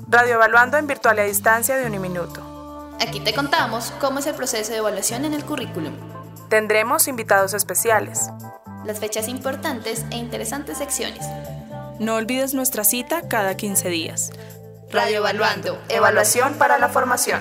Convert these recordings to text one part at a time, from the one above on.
Radio Evaluando en virtual y a distancia de Uniminuto. Aquí te contamos cómo es el proceso de evaluación en el currículum. Tendremos invitados especiales. Las fechas importantes e interesantes secciones. No olvides nuestra cita cada 15 días. Radio Evaluando, evaluación para la formación.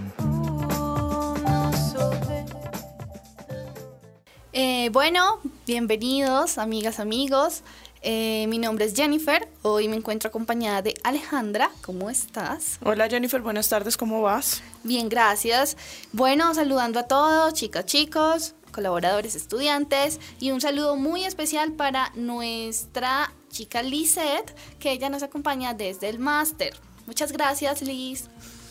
Bueno, bienvenidos amigas, amigos. Mi nombre es Jennifer. Hoy me encuentro acompañada de Alejandra. ¿Cómo estás? Hola Jennifer, buenas tardes, ¿cómo vas? Bien, gracias. Bueno, saludando a todos, chicas, chicos, colaboradores, estudiantes, y un saludo muy especial para nuestra chica Lizeth, que ella nos acompaña desde el máster. Muchas gracias, Liz.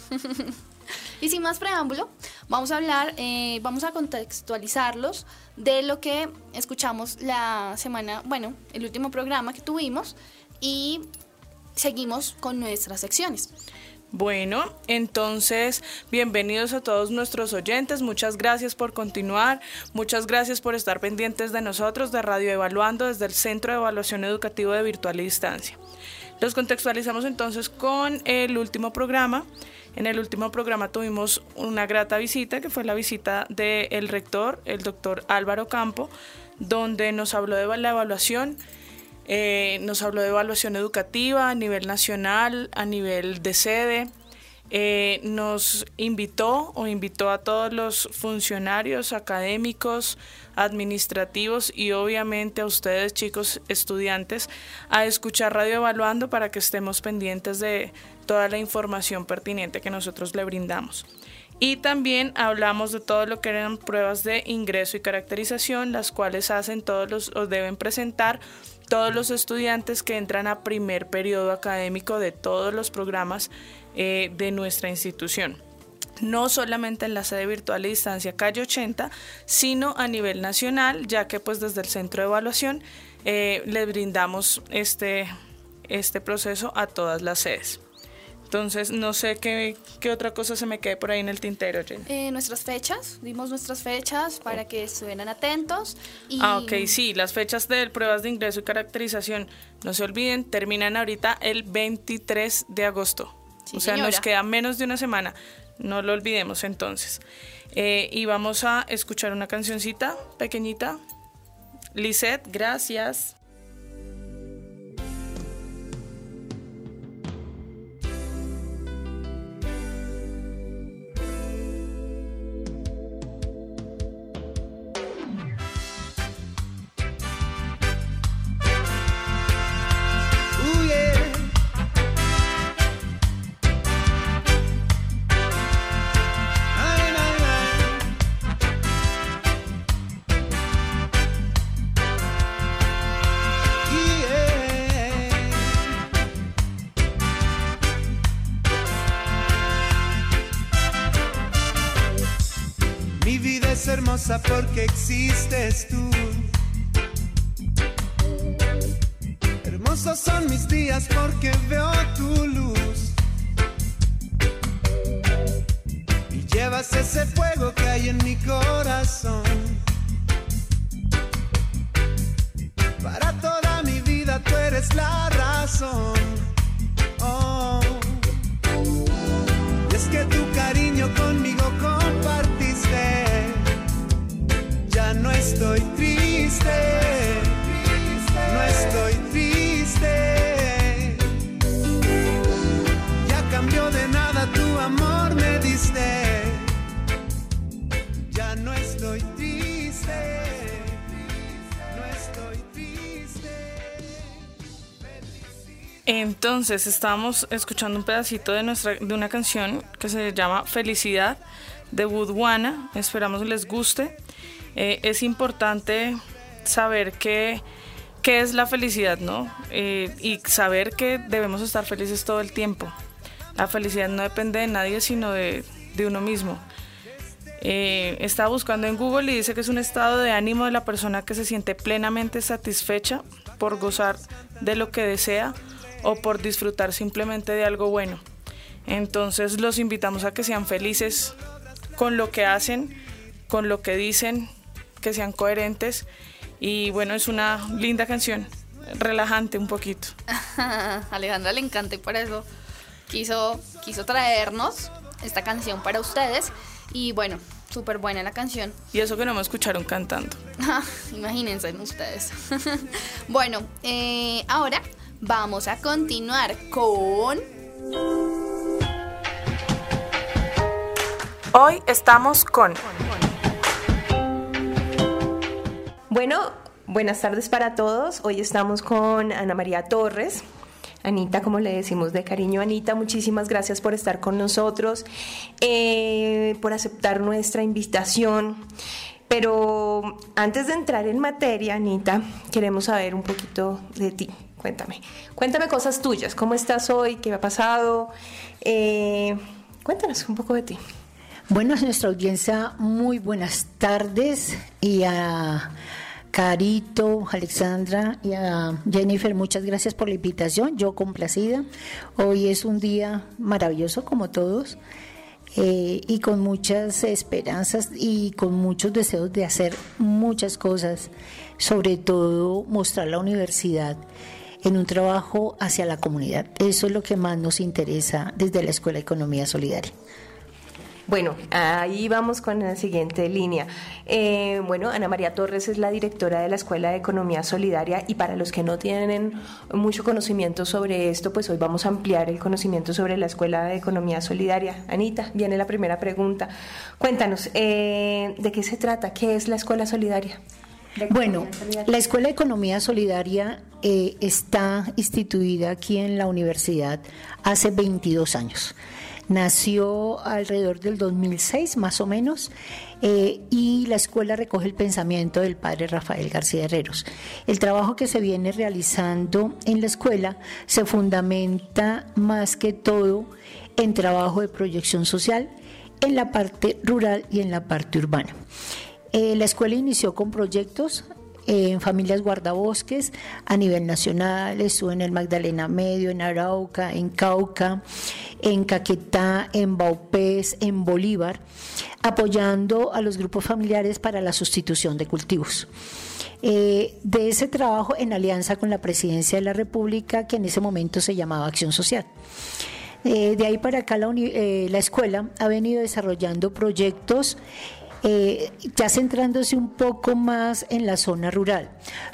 Y sin más preámbulo, vamos a hablar, vamos a contextualizarlos de lo que escuchamos la semana, bueno, el último programa que tuvimos, y seguimos con nuestras secciones. Bueno, entonces, bienvenidos a todos nuestros oyentes, muchas gracias por continuar, muchas gracias por estar pendientes de nosotros, de Radio Evaluando, desde el Centro de Evaluación Educativo de Virtual y Distancia. Los contextualizamos entonces con el último programa. En el último programa tuvimos una grata visita, que fue la visita del rector, el doctor Álvaro Campo, donde nos habló de la evaluación, nos habló de evaluación educativa a nivel nacional, a nivel de sede. Nos invitó a todos los funcionarios académicos, administrativos y obviamente a ustedes, chicos estudiantes, a escuchar Radio Evaluando para que estemos pendientes de toda la información pertinente que nosotros le brindamos. Y también hablamos de todo lo que eran pruebas de ingreso y caracterización, las cuales hacen o deben presentar todos los estudiantes que entran a primer periodo académico de todos los programas de nuestra institución. No solamente en la sede virtual y distancia Calle 80, sino a nivel nacional, ya que pues desde el Centro de Evaluación les brindamos este proceso a todas las sedes. Entonces, no sé qué otra cosa se me quede por ahí en el tintero, Jen. Nuestras fechas, dimos nuestras fechas para que estuvieran atentos. Ok, sí, las fechas de pruebas de ingreso y caracterización, no se olviden, terminan ahorita el 23 de agosto. Sí, o sea, señora. Nos queda menos de una semana, no lo olvidemos entonces. Y vamos a escuchar una cancioncita pequeñita. Lizeth, gracias. Es hermosa porque existes tú. Hermosos son mis días porque veo tu luz. Y llevas ese fuego que hay en mi corazón. Para toda mi vida tú eres la razón. Oh. Y es que tu cariño conmigo compartiste. Ya no estoy triste, no estoy triste. Ya cambió de nada, tu amor me diste. Ya no estoy triste, no estoy triste. Entonces, estábamos escuchando un pedacito de una canción que se llama Felicidad, de Woodwana. Esperamos les guste. Es importante saber qué es la felicidad, ¿no? Y saber que debemos estar felices todo el tiempo. La felicidad no depende de nadie, sino de uno mismo. Estaba buscando en Google y dice que es un estado de ánimo de la persona que se siente plenamente satisfecha por gozar de lo que desea o por disfrutar simplemente de algo bueno. Entonces los invitamos a que sean felices con lo que hacen, con lo que dicen, que sean coherentes. Y bueno, es una linda canción, relajante un poquito. A Alejandra le encanta y por eso quiso traernos esta canción para ustedes. Y bueno, súper buena la canción. Y eso que no me escucharon cantando. Imagínense ustedes. Bueno, ahora vamos a continuar con... Hoy estamos con... Bueno, buenas tardes para todos. Hoy estamos con Ana María Torres. Anita, como le decimos de cariño. Anita, muchísimas gracias por estar con nosotros, por aceptar nuestra invitación. Pero antes de entrar en materia, Anita, queremos saber un poquito de ti. Cuéntame cosas tuyas. ¿Cómo estás hoy? ¿Qué ha pasado? Cuéntanos un poco de ti. Bueno, a nuestra audiencia, muy buenas tardes, y a Carito, Alexandra y a Jennifer, muchas gracias por la invitación. Yo complacida. Hoy es un día maravilloso como todos, y con muchas esperanzas y con muchos deseos de hacer muchas cosas, sobre todo mostrar la universidad en un trabajo hacia la comunidad. Eso es lo que más nos interesa desde la Escuela de Economía Solidaria. Bueno, ahí vamos con la siguiente línea. Bueno, Ana María Torres es la directora de la Escuela de Economía Solidaria, y para los que no tienen mucho conocimiento sobre esto, pues hoy vamos a ampliar el conocimiento sobre la Escuela de Economía Solidaria. Anita, viene la primera pregunta. Cuéntanos, ¿de qué se trata? ¿Qué es la Escuela Solidaria? Bueno, la Escuela de Economía Solidaria está instituida aquí en la universidad hace 22 años. Nació alrededor del 2006, más o menos, y la escuela recoge el pensamiento del padre Rafael García Herreros. El trabajo que se viene realizando en la escuela se fundamenta más que todo en trabajo de proyección social en la parte rural y en la parte urbana. La escuela inició con proyectos en familias guardabosques a nivel nacional. Estuvo en el Magdalena Medio, en Arauca, en Cauca, en Caquetá, en Baupés, en Bolívar, apoyando a los grupos familiares para la sustitución de cultivos. De ese trabajo en alianza con la Presidencia de la República, que en ese momento se llamaba Acción Social. De ahí para acá la escuela ha venido desarrollando proyectos ya centrándose un poco más en la zona rural,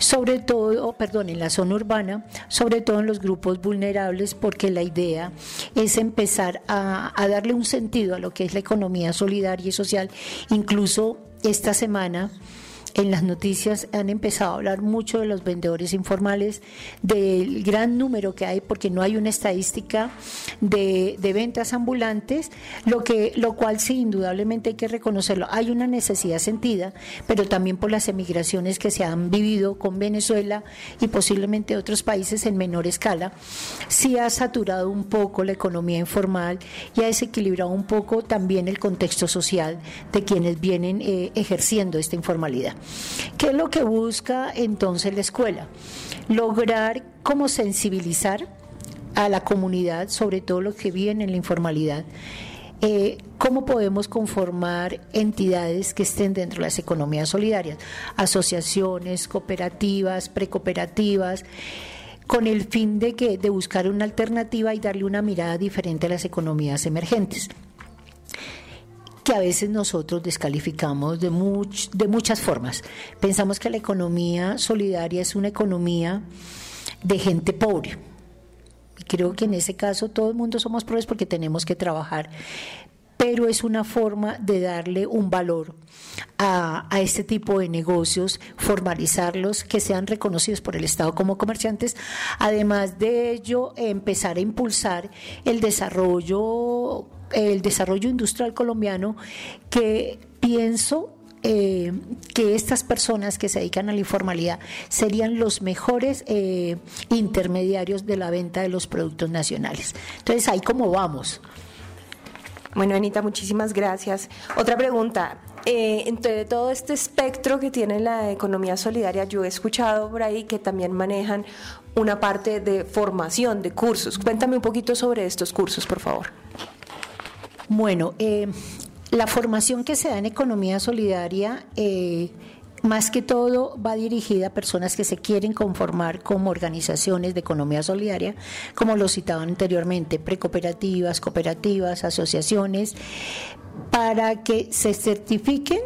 en la zona urbana, sobre todo en los grupos vulnerables, porque la idea es empezar a darle un sentido a lo que es la economía solidaria y social. Incluso esta semana en las noticias han empezado a hablar mucho de los vendedores informales, del gran número que hay, porque no hay una estadística de ventas ambulantes, lo cual sí, indudablemente hay que reconocerlo. Hay una necesidad sentida, pero también por las emigraciones que se han vivido con Venezuela y posiblemente otros países en menor escala, sí ha saturado un poco la economía informal y ha desequilibrado un poco también el contexto social de quienes vienen ejerciendo esta informalidad. ¿Qué es lo que busca entonces la escuela? Lograr como sensibilizar a la comunidad, sobre todo los que viven en la informalidad, cómo podemos conformar entidades que estén dentro de las economías solidarias, asociaciones, cooperativas, precooperativas, con el fin de buscar una alternativa y darle una mirada diferente a las economías emergentes, que a veces nosotros descalificamos de muchas formas. Pensamos que la economía solidaria es una economía de gente pobre. Y creo que en ese caso todo el mundo somos pobres porque tenemos que trabajar, pero es una forma de darle un valor a este tipo de negocios, formalizarlos, que sean reconocidos por el Estado como comerciantes. Además de ello, empezar a impulsar el desarrollo industrial colombiano, que pienso que estas personas que se dedican a la informalidad serían los mejores intermediarios de la venta de los productos nacionales. Entonces, ahí cómo vamos. Bueno, Anita, muchísimas gracias. Otra pregunta. Entre todo este espectro que tiene la economía solidaria, yo he escuchado por ahí que también manejan una parte de formación, de cursos. Cuéntame un poquito sobre estos cursos, por favor. Bueno, la formación que se da en economía solidaria más que todo va dirigida a personas que se quieren conformar como organizaciones de economía solidaria, como lo citaban anteriormente, precooperativas, cooperativas, asociaciones, para que se certifiquen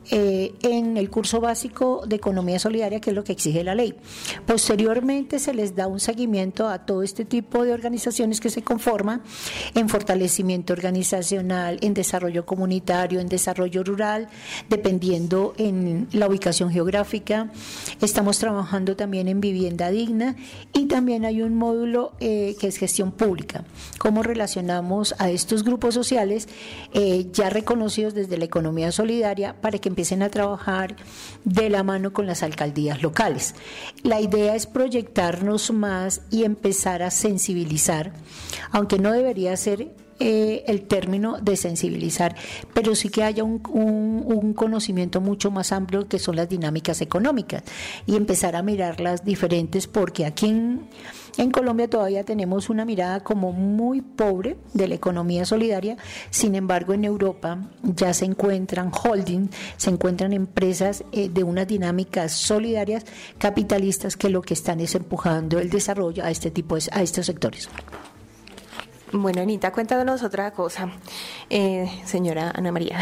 en el curso básico de economía solidaria, que es lo que exige la ley. Posteriormente se les da un seguimiento a todo este tipo de organizaciones que se conforman en fortalecimiento organizacional, en desarrollo comunitario, en desarrollo rural, dependiendo en la ubicación geográfica. Estamos trabajando también en vivienda digna y también hay un módulo que es gestión pública. ¿Cómo relacionamos a estos grupos sociales ya reconocidos desde la economía solidaria para que empiecen a trabajar de la mano con las alcaldías locales? La idea es proyectarnos más y empezar a sensibilizar, aunque no debería ser el término de sensibilizar, pero sí que haya un conocimiento mucho más amplio que son las dinámicas económicas y empezar a mirarlas diferentes, porque aquí en Colombia todavía tenemos una mirada como muy pobre de la economía solidaria. Sin embargo, en Europa ya se encuentran holding, se encuentran empresas de unas dinámicas solidarias capitalistas que lo que están es empujando el desarrollo a este tipo a estos sectores. Bueno, Anita, cuéntanos otra cosa, señora Ana María.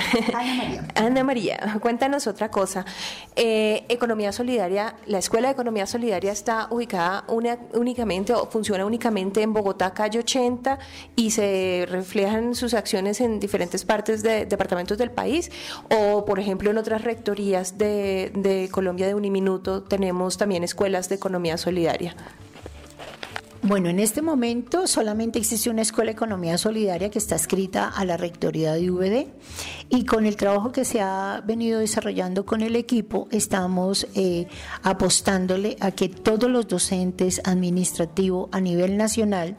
Ana María, cuéntanos otra cosa. Economía Solidaria, la Escuela de Economía Solidaria está ubicada únicamente o funciona únicamente en Bogotá, calle 80, y se reflejan sus acciones en diferentes partes de departamentos del país, o por ejemplo en otras rectorías de Colombia de Uniminuto tenemos también escuelas de economía solidaria. Bueno, en este momento solamente existe una escuela de economía solidaria que está adscrita a la rectoría de UVD, y con el trabajo que se ha venido desarrollando con el equipo estamos apostándole a que todos los docentes administrativos a nivel nacional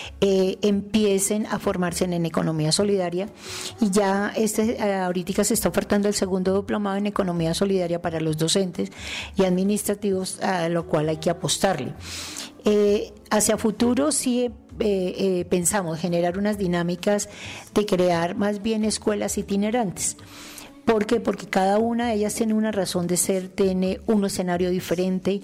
empiecen a formarse en economía solidaria, y ya ahorita se está ofertando el segundo diplomado en economía solidaria para los docentes y administrativos, a lo cual hay que apostarle. Hacia futuro sí pensamos generar unas dinámicas de crear más bien escuelas itinerantes. ¿Por qué? Porque cada una de ellas tiene una razón de ser, tiene un escenario diferente,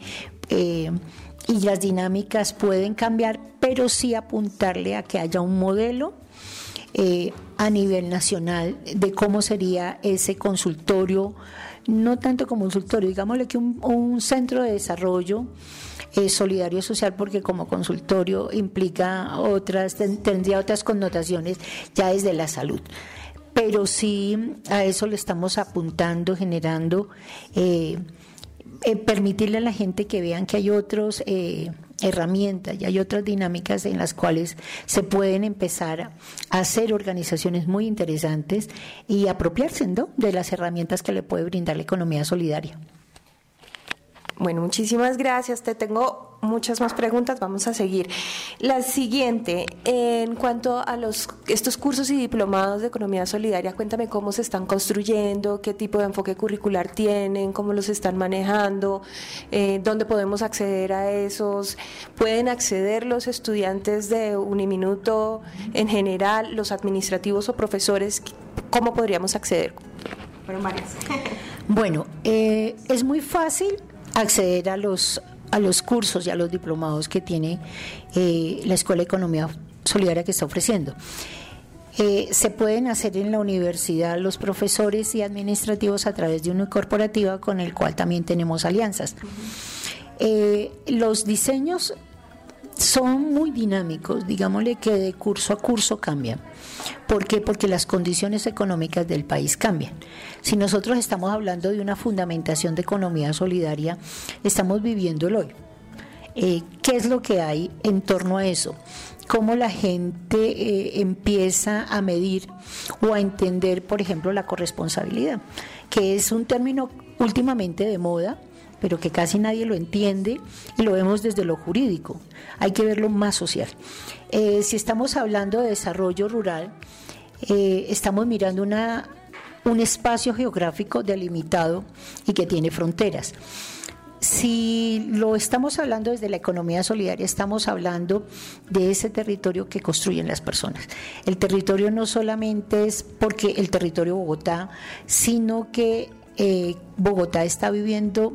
y las dinámicas pueden cambiar, pero sí apuntarle a que haya un modelo a nivel nacional de cómo sería ese consultorio, no tanto como consultorio, digámosle que un centro de desarrollo solidario social, porque como consultorio implica tendría otras connotaciones ya desde la salud. Pero sí a eso le estamos apuntando, generando, permitirle a la gente que vean que hay otras herramientas y hay otras dinámicas en las cuales se pueden empezar a hacer organizaciones muy interesantes y apropiarse, ¿no?, de las herramientas que le puede brindar la economía solidaria. Bueno, muchísimas gracias. Te tengo muchas más preguntas. Vamos a seguir. La siguiente, en cuanto a estos cursos y diplomados de economía solidaria, cuéntame cómo se están construyendo, qué tipo de enfoque curricular tienen, cómo los están manejando, dónde podemos acceder a esos. ¿Pueden acceder los estudiantes de Uniminuto en general, los administrativos o profesores? ¿Cómo podríamos acceder? Fueron varias. Bueno, es muy fácil acceder a los cursos y a los diplomados que tiene la Escuela de Economía Solidaria que está ofreciendo. Se pueden hacer en la universidad los profesores y administrativos a través de una corporativa con el cual también tenemos alianzas. Los diseños son muy dinámicos, digámosle que de curso a curso cambian. ¿Por qué? Porque las condiciones económicas del país cambian. Si nosotros estamos hablando de una fundamentación de economía solidaria, estamos viviendo el hoy. ¿Qué es lo que hay en torno a eso? Cómo la gente empieza a medir o a entender, por ejemplo, la corresponsabilidad, que es un término últimamente de moda, pero que casi nadie lo entiende, y lo vemos desde lo jurídico. Hay que verlo más social. Si estamos hablando de desarrollo rural, estamos mirando un espacio geográfico delimitado y que tiene fronteras. Si lo estamos hablando desde la economía solidaria, estamos hablando de ese territorio que construyen las personas. El territorio no solamente es porque el territorio Bogotá, sino que Bogotá está viviendo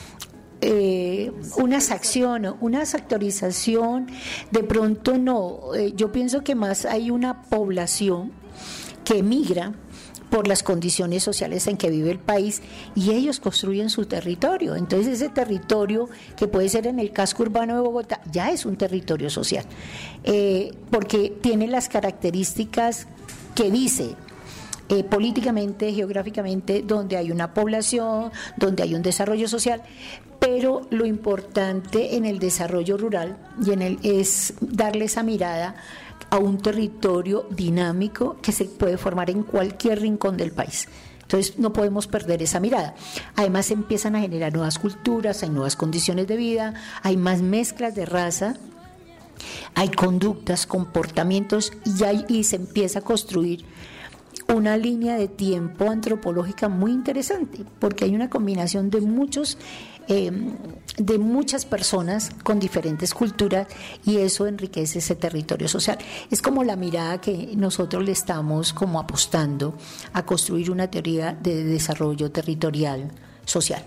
una acción, una sectorización, de pronto no, yo pienso que más hay una población que emigra por las condiciones sociales en que vive el país y ellos construyen su territorio. Entonces ese territorio, que puede ser en el casco urbano de Bogotá, ya es un territorio social, porque tiene las características que dice políticamente, geográficamente, donde hay una población, donde hay un desarrollo social, pero lo importante en el desarrollo rural es darle esa mirada a un territorio dinámico que se puede formar en cualquier rincón del país. Entonces no podemos perder esa mirada. Además empiezan a generar nuevas culturas, hay nuevas condiciones de vida, hay más mezclas de raza, hay conductas, comportamientos y se empieza a construir una línea de tiempo antropológica muy interesante, porque hay una combinación de muchas personas con diferentes culturas y eso enriquece ese territorio social. Es como la mirada que nosotros le estamos como apostando a construir una teoría de desarrollo territorial social.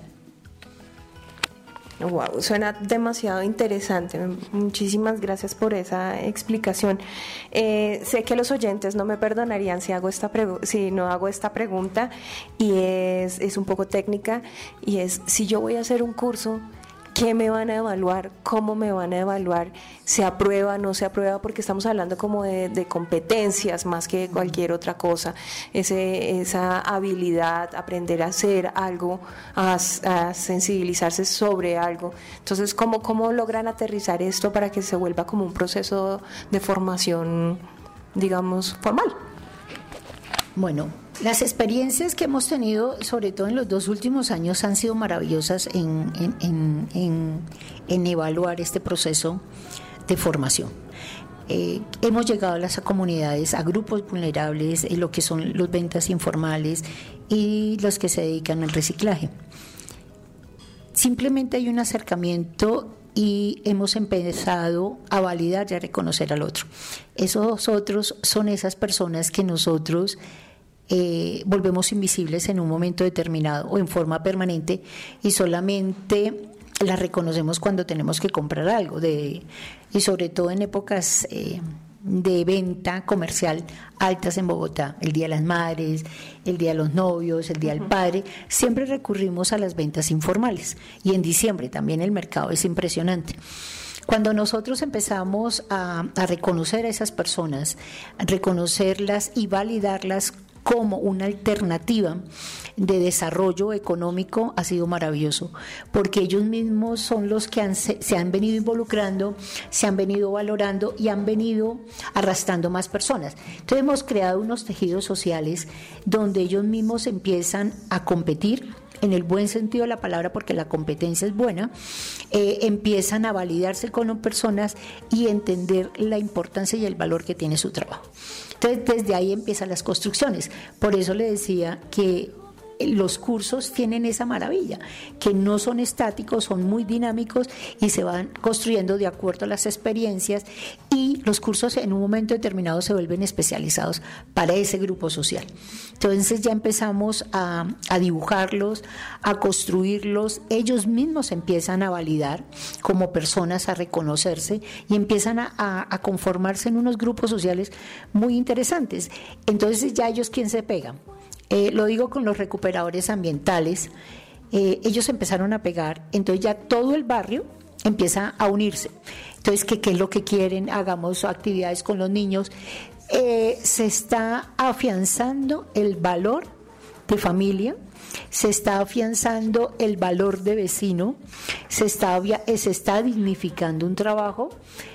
Wow, suena demasiado interesante. Muchísimas gracias por esa explicación. Sé que los oyentes no me perdonarían si no hago esta pregunta, y es un poco técnica, y es: si yo voy a hacer un curso, ¿qué me van a evaluar? ¿Cómo me van a evaluar? ¿Se aprueba, no se aprueba? Porque estamos hablando como de competencias más que de cualquier otra cosa. Esa habilidad, aprender a hacer algo, a sensibilizarse sobre algo. Entonces, ¿cómo logran aterrizar esto para que se vuelva como un proceso de formación, digamos, formal? Bueno, las experiencias que hemos tenido, sobre todo en los 2 últimos años, han sido maravillosas en evaluar este proceso de formación. Hemos llegado a las comunidades, a grupos vulnerables, lo que son los ventas informales y los que se dedican al reciclaje. Simplemente hay un acercamiento y hemos empezado a validar y a reconocer al otro. Esos otros son esas personas que nosotros volvemos invisibles en un momento determinado o en forma permanente, y solamente las reconocemos cuando tenemos que comprar algo, y sobre todo en épocas de venta comercial altas en Bogotá, el Día de las Madres, el Día de los Novios, el Día del Padre, siempre recurrimos a las ventas informales, y en diciembre también el mercado es impresionante. Cuando nosotros empezamos a reconocer a esas personas, a reconocerlas y validarlas como una alternativa de desarrollo económico, ha sido maravilloso, porque ellos mismos son los que se han venido involucrando, se han venido valorando y han venido arrastrando más personas. Entonces hemos creado unos tejidos sociales donde ellos mismos empiezan a competir, en el buen sentido de la palabra, porque la competencia es buena, empiezan a validarse con personas y entender la importancia y el valor que tiene su trabajo. Entonces, desde ahí empiezan las construcciones. Por eso le decía que los cursos tienen esa maravilla, que no son estáticos, son muy dinámicos y se van construyendo de acuerdo a las experiencias, y los cursos en un momento determinado se vuelven especializados para ese grupo social. Entonces ya empezamos a dibujarlos, a construirlos, ellos mismos empiezan a validar como personas, a reconocerse y empiezan a conformarse en unos grupos sociales muy interesantes. Entonces ya ellos, ¿quién se pegan? Lo digo con los recuperadores ambientales, ellos empezaron a pegar, entonces ya todo el barrio empieza a unirse. Entonces, ¿qué es lo que quieren? Hagamos actividades con los niños. Se está afianzando el valor de familia, se está afianzando el valor de vecino, se está dignificando un trabajo.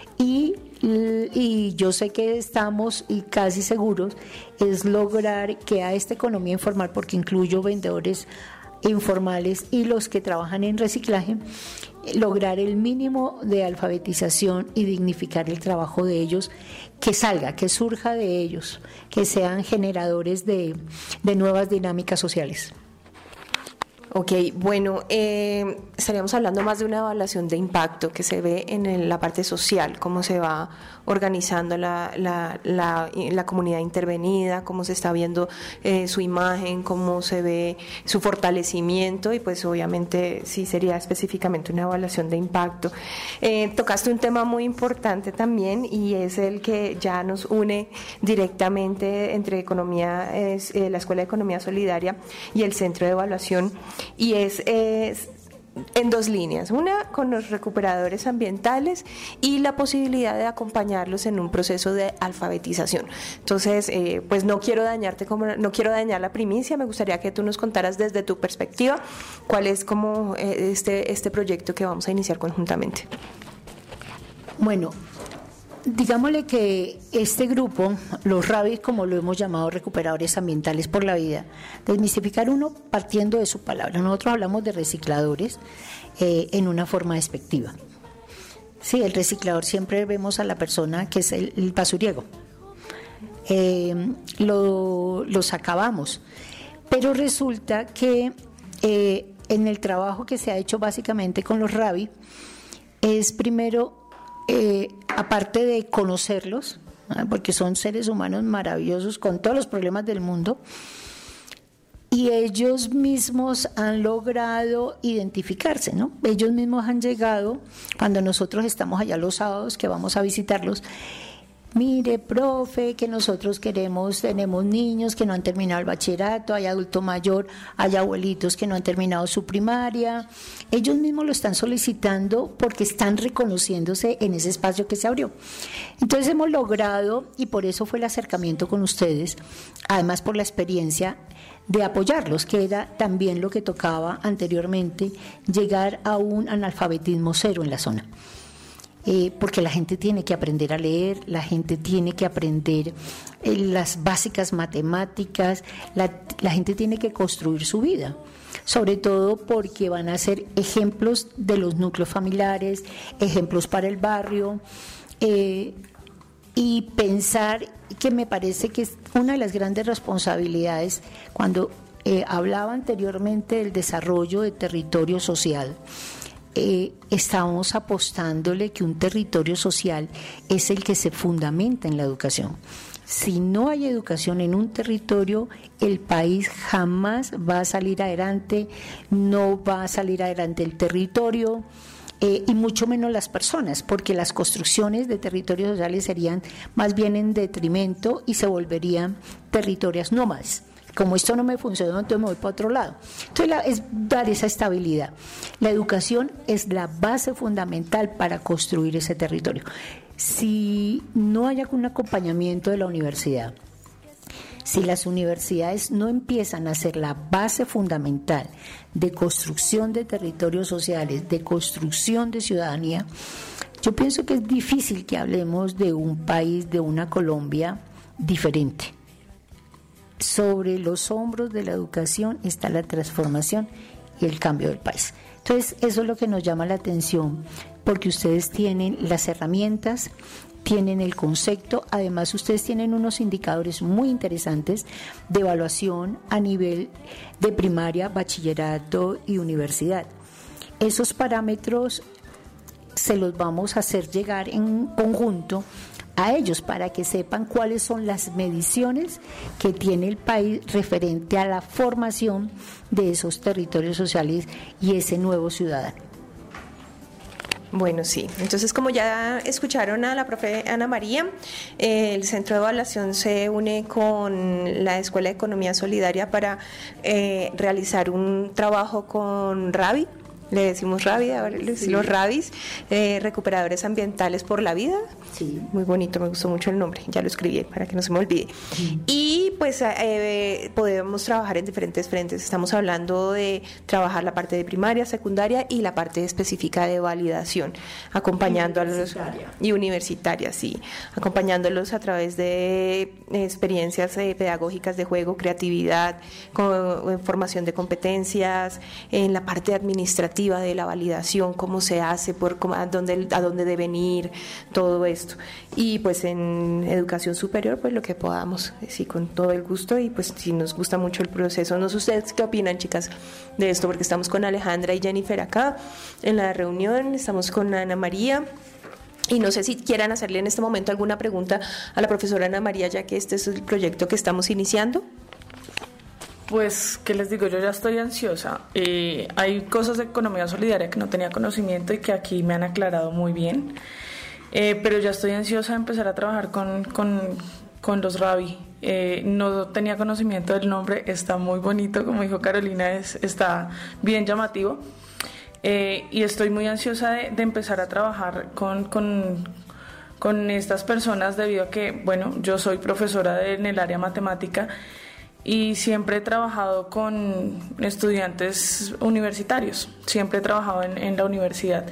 Y yo sé que estamos y casi seguros es lograr que a esta economía informal, porque incluyo vendedores informales y los que trabajan en reciclaje, lograr el mínimo de alfabetización y dignificar el trabajo de ellos, que salga, que surja de ellos, que sean generadores de nuevas dinámicas sociales. Ok, bueno, estaríamos hablando más de una evaluación de impacto que se ve en la parte social, cómo se va organizando la comunidad intervenida, cómo se está viendo su imagen, cómo se ve su fortalecimiento y pues obviamente sí sería específicamente una evaluación de impacto. Tocaste un tema muy importante también y es el que ya nos une directamente entre economía, la Escuela de Economía Solidaria y el Centro de Evaluación. Y es en dos líneas, una con los recuperadores ambientales y la posibilidad de acompañarlos en un proceso de alfabetización. Entonces, pues no quiero dañar la primicia, me gustaría que tú nos contaras desde tu perspectiva cuál es como este proyecto que vamos a iniciar conjuntamente. Bueno, digámosle que este grupo, los RAVIs, como lo hemos llamado, recuperadores ambientales por la vida, desmistificar uno partiendo de su palabra. Nosotros hablamos de recicladores en una forma despectiva. Sí, el reciclador siempre vemos a la persona que es el basuriego. Los acabamos. Pero resulta que en el trabajo que se ha hecho básicamente con los RAVI es primero... aparte de conocerlos, porque son seres humanos maravillosos con todos los problemas del mundo, y ellos mismos han logrado identificarse, ¿no? Ellos mismos han llegado, cuando nosotros estamos allá los sábados que vamos a visitarlos, mire, profe, que nosotros tenemos niños que no han terminado el bachillerato, hay adulto mayor, hay abuelitos que no han terminado su primaria. Ellos mismos lo están solicitando porque están reconociéndose en ese espacio que se abrió. Entonces hemos logrado, y por eso fue el acercamiento con ustedes, además por la experiencia de apoyarlos, que era también lo que tocaba anteriormente, llegar a un analfabetismo cero en la zona. Porque la gente tiene que aprender a leer, la gente tiene que aprender las básicas matemáticas, la gente tiene que construir su vida, sobre todo porque van a ser ejemplos de los núcleos familiares, ejemplos para el barrio, y pensar que me parece que es una de las grandes responsabilidades cuando hablaba anteriormente del desarrollo de territorio social. Estamos apostándole que un territorio social es el que se fundamenta en la educación. Si no hay educación en un territorio, el país jamás va a salir adelante, no va a salir adelante el territorio, y mucho menos las personas, porque las construcciones de territorios sociales serían más bien en detrimento y se volverían territorios nómadas. Como esto no me funcionó, entonces me voy para otro lado. Entonces es dar esa estabilidad. La educación es la base fundamental para construir ese territorio. Si no hay algún acompañamiento de la universidad, si las universidades no empiezan a ser la base fundamental de construcción de territorios sociales, de construcción de ciudadanía, yo pienso que es difícil que hablemos de un país, de una Colombia diferente. Sobre los hombros de la educación está la transformación y el cambio del país. Entonces, eso es lo que nos llama la atención, porque ustedes tienen las herramientas, tienen el concepto, además ustedes tienen unos indicadores muy interesantes de evaluación a nivel de primaria, bachillerato y universidad. Esos parámetros se los vamos a hacer llegar en conjunto a ellos para que sepan cuáles son las mediciones que tiene el país referente a la formación de esos territorios sociales y ese nuevo ciudadano. Bueno, sí. Entonces, como ya escucharon a la profe Ana María, el Centro de Evaluación se une con la Escuela de Economía Solidaria para realizar un trabajo con RAVI. Le decimos RAVI, ahora los RAVIs, recuperadores ambientales por la vida. Sí. Muy bonito, me gustó mucho el nombre, ya lo escribí para que no se me olvide. Y pues podemos trabajar en diferentes frentes. Estamos hablando de trabajar la parte de primaria, secundaria y la parte específica de validación, acompañando a los y universitaria, sí, acompañándolos a través de experiencias pedagógicas de juego, creatividad, formación de competencias, en la parte administrativa, administrativa de la validación, cómo se hace, a dónde deben ir, todo esto. Y pues en educación superior, pues lo que podamos, sí, con todo el gusto, y pues sí nos gusta mucho el proceso. No sé ustedes qué opinan, chicas, de esto, porque estamos con Alejandra y Jennifer acá en la reunión, estamos con Ana María. Y no sé si quieran hacerle en este momento alguna pregunta a la profesora Ana María, ya que este es el proyecto que estamos iniciando. Pues, ¿qué les digo? Yo ya estoy ansiosa. Hay cosas de economía solidaria que no tenía conocimiento y que aquí me han aclarado muy bien. Pero ya estoy ansiosa de empezar a trabajar con los Rabi. No tenía conocimiento del nombre, está muy bonito, como dijo Carolina, está bien llamativo. Y estoy muy ansiosa de empezar a trabajar con estas personas, debido a que, bueno, yo soy profesora en el área matemática y siempre he trabajado con estudiantes universitarios, siempre he trabajado en la universidad.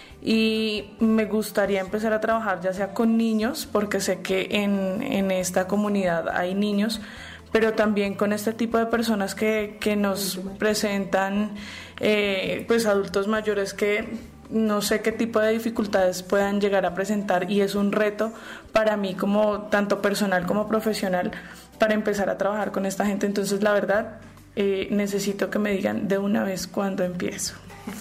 Y me gustaría empezar a trabajar ya sea con niños, porque sé que en esta comunidad hay niños, pero también con este tipo de personas que nos presentan pues adultos mayores que no sé qué tipo de dificultades puedan llegar a presentar, y es un reto para mí, como tanto personal como profesional, para empezar a trabajar con esta gente. Entonces, la verdad, necesito que me digan de una vez cuándo empiezo.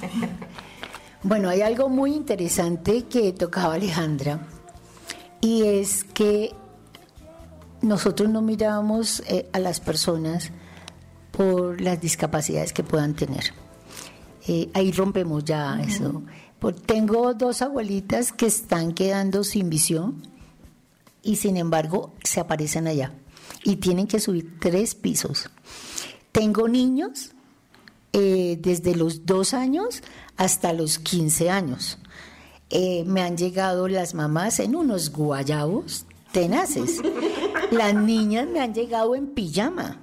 Bueno, hay algo muy interesante que tocaba Alejandra, y es que nosotros no miramos a las personas por las discapacidades que puedan tener. Ahí rompemos ya eso. Tengo 2 abuelitas que están quedando sin visión y sin embargo se aparecen allá y tienen que subir 3 pisos. Tengo niños desde los 2 años hasta los 15 años. Me han llegado las mamás en unos guayabos tenaces. Las niñas me han llegado en pijama.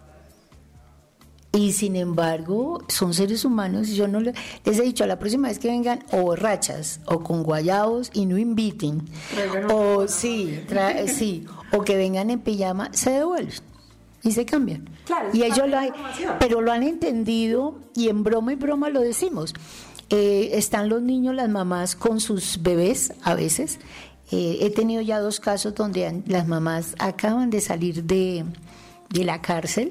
Y sin embargo, son seres humanos. Yo no les he dicho, a la próxima vez que vengan o borrachas o con guayabos y no inviten, o sí, o que vengan en pijama, se devuelven y se cambian. Claro, y ellos pero lo han entendido, y en broma y broma lo decimos. Están los niños, las mamás con sus bebés a veces. He tenido ya 2 casos donde las mamás acaban de salir de la cárcel.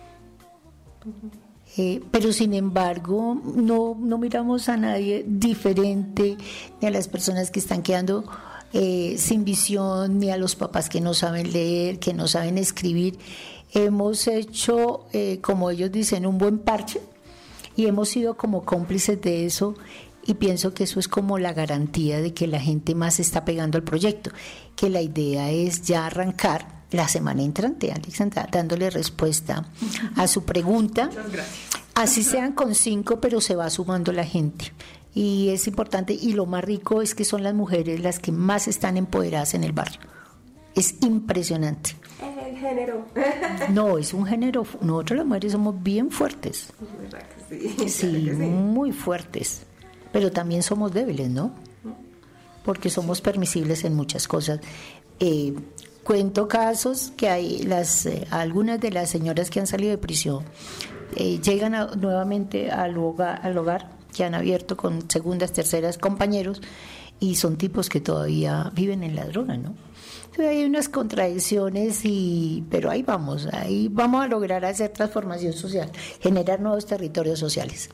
Pero sin embargo no miramos a nadie diferente, ni a las personas que están quedando sin visión, ni a los papás que no saben leer, que no saben escribir. Hemos hecho, como ellos dicen, un buen parche, y hemos sido como cómplices de eso, y pienso que eso es como la garantía de que la gente más se está pegando al proyecto, que la idea es ya arrancar la semana entrante, Alex, dándole respuesta a su pregunta. Muchas gracias. Así sean con 5, pero se va sumando la gente. Y es importante, y lo más rico es que son las mujeres las que más están empoderadas en el barrio. Es impresionante. El género. No, es un género. Nosotros las mujeres somos bien fuertes. Sí, muy fuertes. Pero también somos débiles, ¿no? Porque somos permisibles en muchas cosas. Cuento casos que hay algunas de las señoras que han salido de prisión llegan nuevamente al hogar que han abierto con segundas, terceras compañeros, y son tipos que todavía viven en la droga, ¿no? Entonces hay unas contradicciones, pero ahí vamos a lograr hacer transformación social, generar nuevos territorios sociales.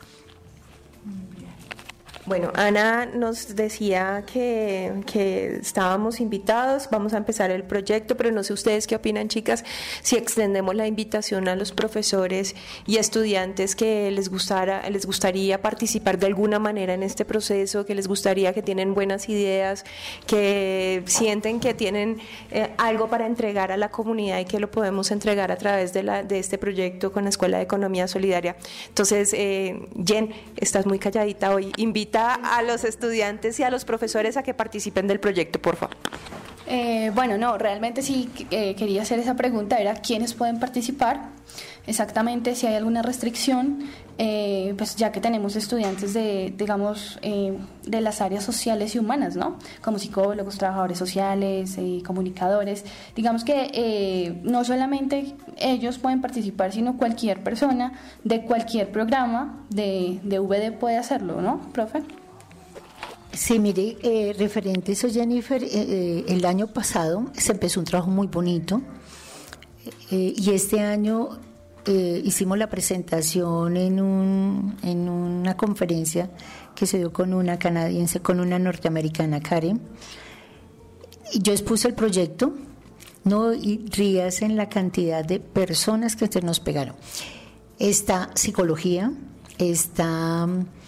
Bueno, Ana nos decía que estábamos invitados, vamos a empezar el proyecto, pero no sé ustedes qué opinan, chicas, si extendemos la invitación a los profesores y estudiantes que les gustaría participar de alguna manera en este proceso, que les gustaría, que tienen buenas ideas, que sienten que tienen algo para entregar a la comunidad y que lo podemos entregar a través de este proyecto con la Escuela de Economía Solidaria. Entonces, Jen, estás muy calladita hoy. Invita a los estudiantes y a los profesores a que participen del proyecto, por favor. Bueno, no, realmente sí quería hacer esa pregunta, era quiénes pueden participar, exactamente si hay alguna restricción. pues ya que tenemos estudiantes de, digamos, de las áreas sociales y humanas, ¿no? Como psicólogos, trabajadores sociales, comunicadores. Digamos que no solamente ellos pueden participar, sino cualquier persona de cualquier programa de VD puede hacerlo, ¿no, profe? Sí, mire, referente a eso, Jennifer, el año pasado se empezó un trabajo muy bonito y este año hicimos la presentación en una conferencia que se dio con una canadiense, con una norteamericana, Karen. Y yo expuse el proyecto, no y rías en la cantidad de personas que se nos pegaron. Está psicología, está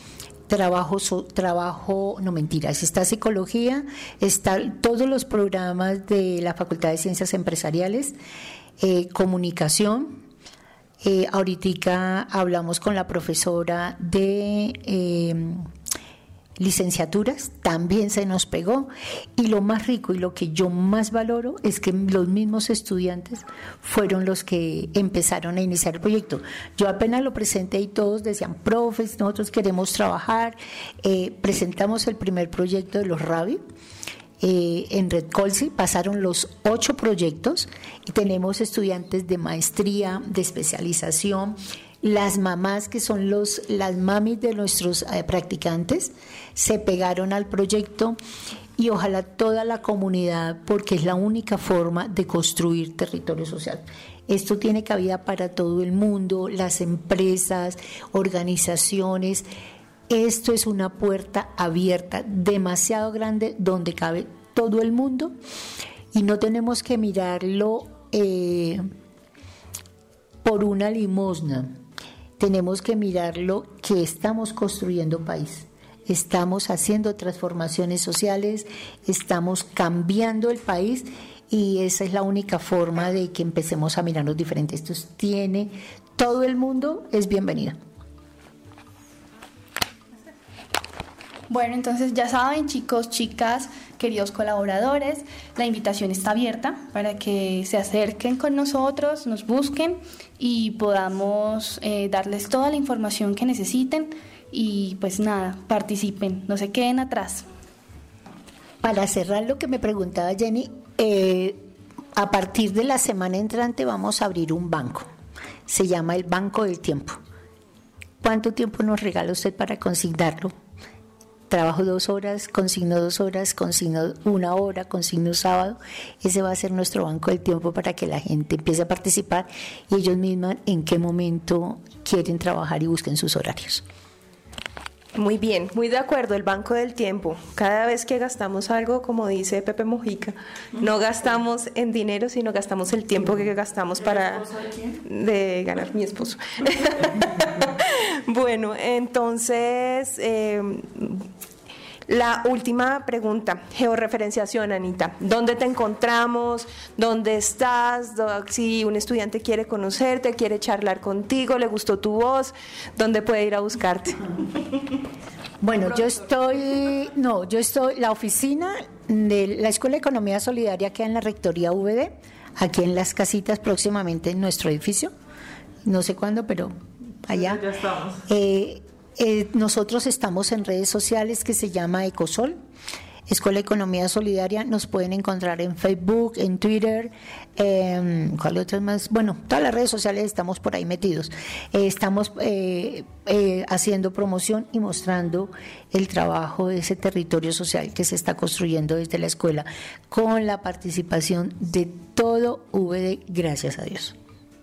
está psicología, están todos los programas de la Facultad de Ciencias Empresariales, comunicación. Ahorita hablamos con la profesora de licenciaturas, también se nos pegó, y lo más rico y lo que yo más valoro es que los mismos estudiantes fueron los que empezaron a iniciar el proyecto. Yo apenas lo presenté y todos decían, profes, nosotros queremos trabajar. Presentamos el primer proyecto de los RAVI. En Red Colsi pasaron los 8 proyectos y tenemos estudiantes de maestría, de especialización, las mamás que son las mamis de nuestros practicantes se pegaron al proyecto y ojalá toda la comunidad, porque es la única forma de construir territorio social. Esto tiene cabida para todo el mundo, las empresas, organizaciones. Esto es una puerta abierta, demasiado grande, donde cabe todo el mundo y no tenemos que mirarlo por una limosna. Tenemos que mirarlo que estamos construyendo país, estamos haciendo transformaciones sociales, estamos cambiando el país y esa es la única forma de que empecemos a mirarnos diferentes. Esto tiene, todo el mundo es bienvenido. Bueno, entonces ya saben, chicos, chicas, queridos colaboradores, la invitación está abierta para que se acerquen con nosotros, nos busquen y podamos darles toda la información que necesiten y pues nada, participen, no se queden atrás. Para cerrar lo que me preguntaba Jenny, a partir de la semana entrante vamos a abrir un banco, se llama el Banco del Tiempo. ¿Cuánto tiempo nos regala usted para consignarlo? Trabajo 2 horas, consigno 2 horas, consigno 1 hora, consigno sábado. Ese va a ser nuestro banco del tiempo para que la gente empiece a participar y ellos mismos en qué momento quieren trabajar y busquen sus horarios. Muy bien, muy de acuerdo, el banco del tiempo. Cada vez que gastamos algo, como dice Pepe Mojica, no gastamos en dinero, sino gastamos el tiempo que gastamos para de ganar mi esposo. Bueno, entonces, la última pregunta, georreferenciación, Anita. ¿Dónde te encontramos? ¿Dónde estás? Si un estudiante quiere conocerte, quiere charlar contigo, le gustó tu voz, ¿dónde puede ir a buscarte? Bueno, la oficina de la Escuela de Economía Solidaria queda en la Rectoría VD, aquí en Las Casitas, próximamente en nuestro edificio. No sé cuándo, pero allá. Ya estamos. Nosotros estamos en redes sociales que se llama Ecosol, Escuela de Economía Solidaria. Nos pueden encontrar en Facebook, en Twitter, ¿cuál otras más? Bueno, todas las redes sociales estamos por ahí metidos. Estamos haciendo promoción y mostrando el trabajo de ese territorio social que se está construyendo desde la escuela con la participación de todo VD, gracias a Dios.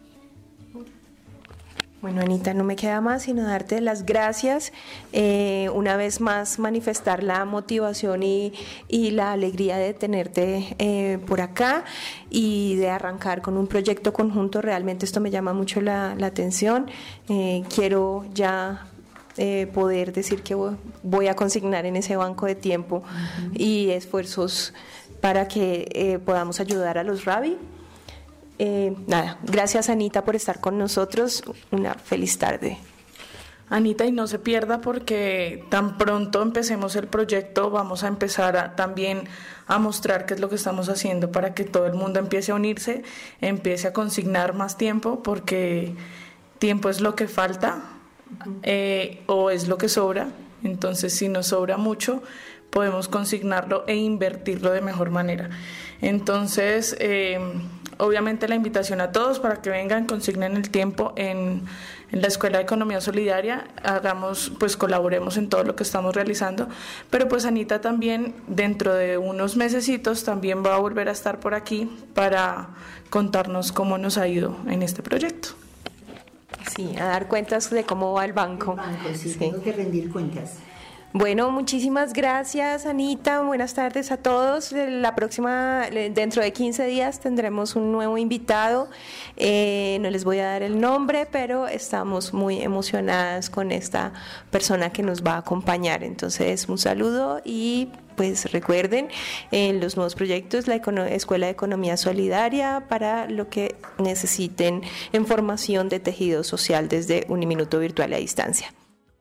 Bueno, Anita, no me queda más sino darte las gracias, una vez más manifestar la motivación y la alegría de tenerte por acá y de arrancar con un proyecto conjunto. Realmente esto me llama mucho la atención. Quiero ya poder decir que voy a consignar en ese banco de tiempo y esfuerzos para que podamos ayudar a los RAVI. Gracias Anita por estar con nosotros, una feliz tarde. Anita, y no se pierda porque tan pronto empecemos el proyecto vamos a empezar también a mostrar qué es lo que estamos haciendo para que todo el mundo empiece a unirse, empiece a consignar más tiempo, porque tiempo es lo que falta. o es lo que sobra. Entonces, si nos sobra mucho, podemos consignarlo e invertirlo de mejor manera. Entonces, obviamente la invitación a todos para que vengan, consignen el tiempo en la Escuela de Economía Solidaria, colaboremos en todo lo que estamos realizando, pero pues Anita también dentro de unos mesecitos también va a volver a estar por aquí para contarnos cómo nos ha ido en este proyecto. Sí, a dar cuentas de cómo va el banco. Sí, tengo que rendir cuentas. Bueno, muchísimas gracias, Anita. Buenas tardes a todos. Dentro de 15 días tendremos un nuevo invitado. No les voy a dar el nombre, pero estamos muy emocionadas con esta persona que nos va a acompañar. Entonces, un saludo y pues recuerden los nuevos proyectos, la Escuela de Economía Solidaria, para lo que necesiten en formación de tejido social desde Uniminuto Virtual a Distancia.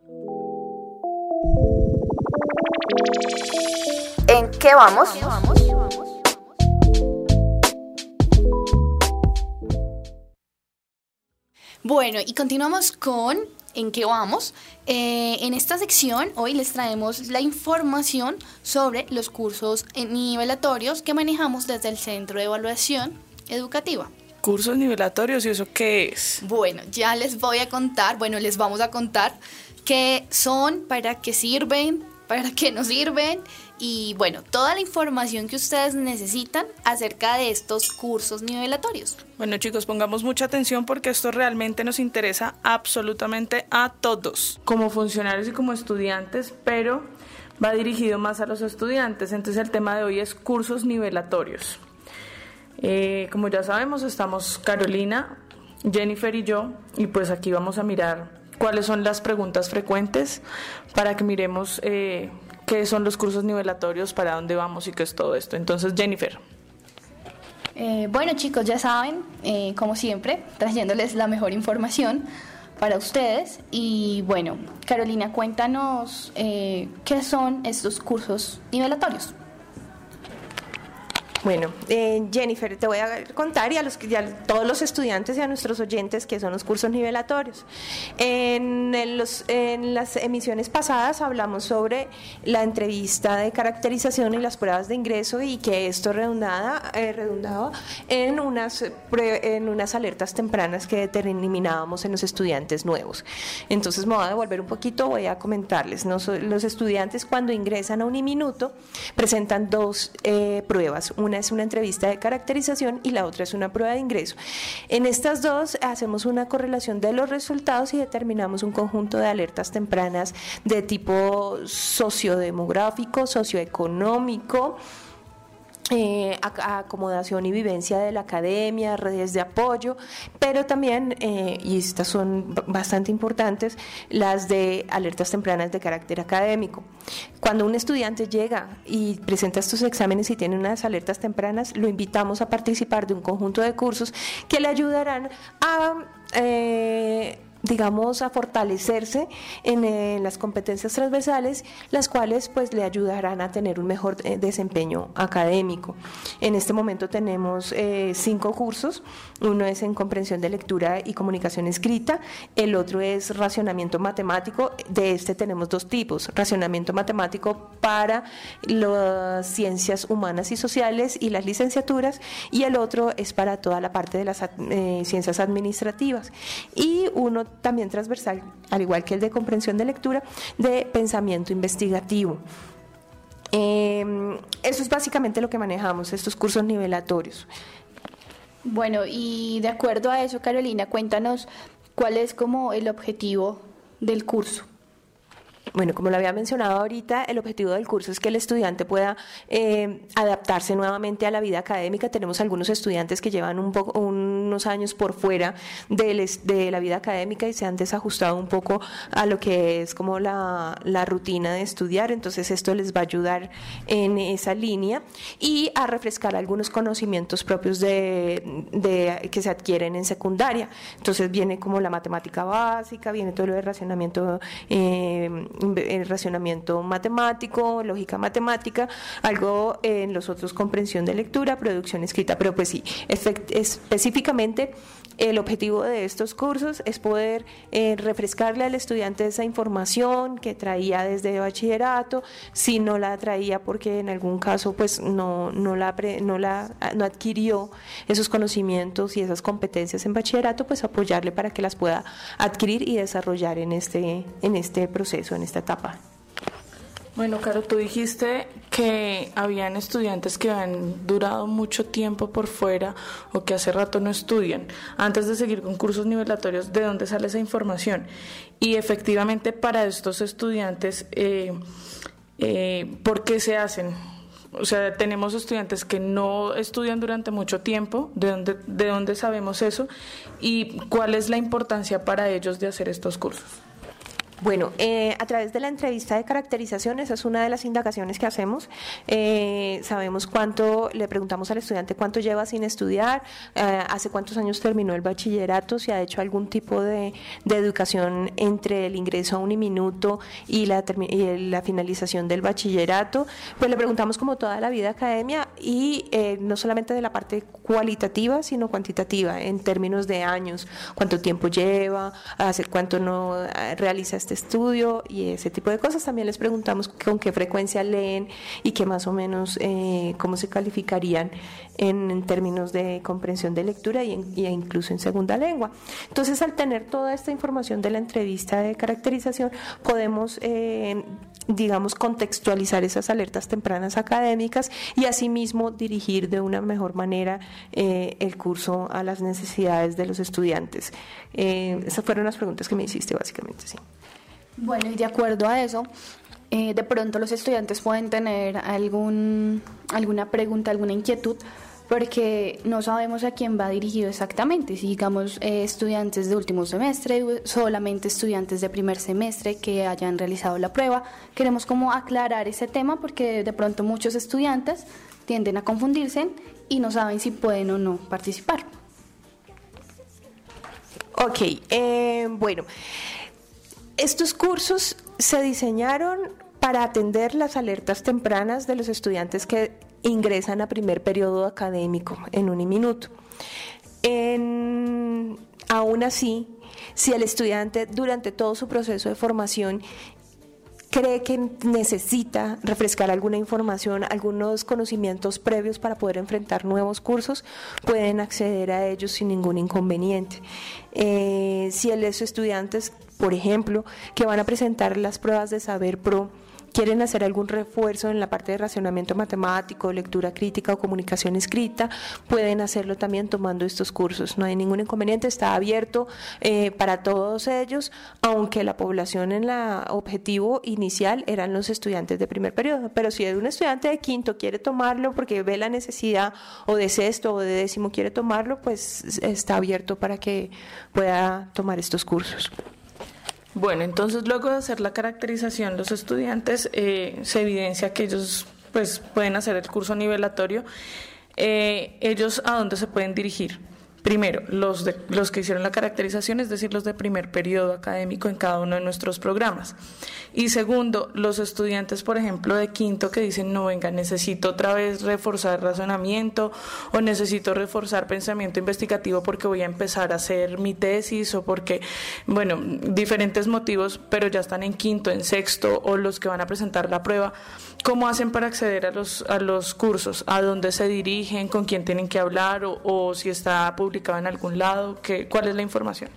¿En qué vamos? Bueno, y continuamos con ¿en qué vamos? En esta sección hoy les traemos la información sobre los cursos nivelatorios que manejamos desde el Centro de Evaluación Educativa. ¿Cursos nivelatorios y eso qué es? Bueno, les vamos a contar qué son, para qué sirven, para qué no sirven y bueno, toda la información que ustedes necesitan acerca de estos cursos nivelatorios. Bueno, chicos, pongamos mucha atención porque esto realmente nos interesa absolutamente a todos, como funcionarios y como estudiantes, pero va dirigido más a los estudiantes. Entonces el tema de hoy es cursos nivelatorios. Como ya sabemos, estamos Carolina, Jennifer y yo, y pues aquí vamos a mirar cuáles son las preguntas frecuentes para que miremos qué son los cursos nivelatorios, para dónde vamos y qué es todo esto. Entonces, Jennifer. Bueno, chicos, ya saben, como siempre, trayéndoles la mejor información para ustedes. Y bueno, Carolina, cuéntanos qué son estos cursos nivelatorios. Bueno, Jennifer, te voy a contar y a todos los estudiantes y a nuestros oyentes qué son los cursos nivelatorios. En las emisiones pasadas hablamos sobre la entrevista de caracterización y las pruebas de ingreso y que esto redundaba en unas alertas tempranas que determinábamos en los estudiantes nuevos. Entonces me voy a devolver un poquito, voy a comentarles. Los estudiantes cuando ingresan a Uniminuto presentan dos pruebas. Una es una entrevista de caracterización y la otra es una prueba de ingreso. En estas dos hacemos una correlación de los resultados y determinamos un conjunto de alertas tempranas de tipo sociodemográfico, socioeconómico, acomodación y vivencia de la academia, redes de apoyo, pero también, y estas son bastante importantes, las de alertas tempranas de carácter académico. Cuando un estudiante llega y presenta estos exámenes y tiene unas alertas tempranas, lo invitamos a participar de un conjunto de cursos que le ayudarán a a fortalecerse en las competencias transversales, las cuales pues le ayudarán a tener un mejor desempeño académico. En este momento tenemos 5 cursos. Uno es en comprensión de lectura y comunicación escrita, el otro es racionamiento matemático. De este tenemos 2 tipos: racionamiento matemático para las ciencias humanas y sociales y las licenciaturas, y el otro es para toda la parte de las ciencias administrativas, y uno también transversal, al igual que el de comprensión de lectura, de pensamiento investigativo. Eso es básicamente lo que manejamos, estos cursos nivelatorios. Bueno, y de acuerdo a eso, Carolina, cuéntanos cuál es como el objetivo del curso. Bueno, como lo había mencionado ahorita, el objetivo del curso es que el estudiante pueda adaptarse nuevamente a la vida académica. Tenemos algunos estudiantes que llevan unos años por fuera de la vida académica y se han desajustado un poco a lo que es como la rutina de estudiar. Entonces esto les va a ayudar en esa línea y a refrescar algunos conocimientos propios que se adquieren en secundaria. Entonces viene como la matemática básica, viene todo lo de racionamiento matemático, lógica matemática, algo en los otros comprensión de lectura, producción escrita, pero pues sí, específicamente el objetivo de estos cursos es poder refrescarle al estudiante esa información que traía desde bachillerato, si no la traía porque en algún caso pues no adquirió esos conocimientos y esas competencias en bachillerato, pues apoyarle para que las pueda adquirir y desarrollar en este proceso, en esta etapa. Bueno, Caro, tú dijiste que habían estudiantes que han durado mucho tiempo por fuera o que hace rato no estudian. Antes de seguir con cursos nivelatorios, ¿de dónde sale esa información? Y efectivamente para estos estudiantes, ¿por qué se hacen? O sea, tenemos estudiantes que no estudian durante mucho tiempo, ¿de dónde sabemos eso? ¿Y cuál es la importancia para ellos de hacer estos cursos? Bueno, a través de la entrevista de caracterización, esa es una de las indagaciones que hacemos. Sabemos le preguntamos al estudiante cuánto lleva sin estudiar, hace cuántos años terminó el bachillerato, si ha hecho algún tipo de educación entre el ingreso a Uniminuto y la finalización del bachillerato. Pues le preguntamos como toda la vida academia y no solamente de la parte cualitativa, sino cuantitativa, en términos de años, cuánto tiempo lleva, hace cuánto no realiza este estudio y ese tipo de cosas. También les preguntamos con qué frecuencia leen y qué más o menos cómo se calificarían en términos de comprensión de lectura y incluso en segunda lengua. Entonces, al tener toda esta información de la entrevista de caracterización, podemos contextualizar esas alertas tempranas académicas y asimismo dirigir de una mejor manera el curso a las necesidades de los estudiantes. Esas fueron las preguntas que me hiciste básicamente, sí. Bueno, y de acuerdo a eso, de pronto los estudiantes pueden tener alguna pregunta, alguna inquietud, porque no sabemos a quién va dirigido exactamente. Si digamos estudiantes de último semestre, solamente estudiantes de primer semestre que hayan realizado la prueba, queremos como aclarar ese tema porque de pronto muchos estudiantes tienden a confundirse y no saben si pueden o no participar. Ok, bueno, estos cursos se diseñaron para atender las alertas tempranas de los estudiantes que ingresan a primer periodo académico en Uniminuto. Aún así, si el estudiante durante todo su proceso de formación cree que necesita refrescar alguna información, algunos conocimientos previos para poder enfrentar nuevos cursos, pueden acceder a ellos sin ningún inconveniente. Si los estudiantes, por ejemplo, que van a presentar las pruebas de Saber Pro, quieren hacer algún refuerzo en la parte de racionamiento matemático, lectura crítica o comunicación escrita, pueden hacerlo también tomando estos cursos. No hay ningún inconveniente, está abierto para todos ellos, aunque la población en la objetivo inicial eran los estudiantes de primer periodo. Pero si un estudiante de quinto quiere tomarlo porque ve la necesidad, o de sexto o de décimo quiere tomarlo, pues está abierto para que pueda tomar estos cursos. Bueno, entonces luego de hacer la caracterización, los estudiantes se evidencia que ellos pues pueden hacer el curso nivelatorio. ¿Ellos a dónde se pueden dirigir? Primero, los que hicieron la caracterización, es decir, los de primer periodo académico en cada uno de nuestros programas. Y segundo, los estudiantes, por ejemplo, de quinto que dicen, no, venga, necesito otra vez reforzar razonamiento o necesito reforzar pensamiento investigativo porque voy a empezar a hacer mi tesis o porque, bueno, diferentes motivos, pero ya están en quinto, en sexto o los que van a presentar la prueba. ¿Cómo hacen para acceder a los cursos? ¿A dónde se dirigen? ¿Con quién tienen que hablar? ¿O si está publicado en algún lado? ¿Cuál es la información?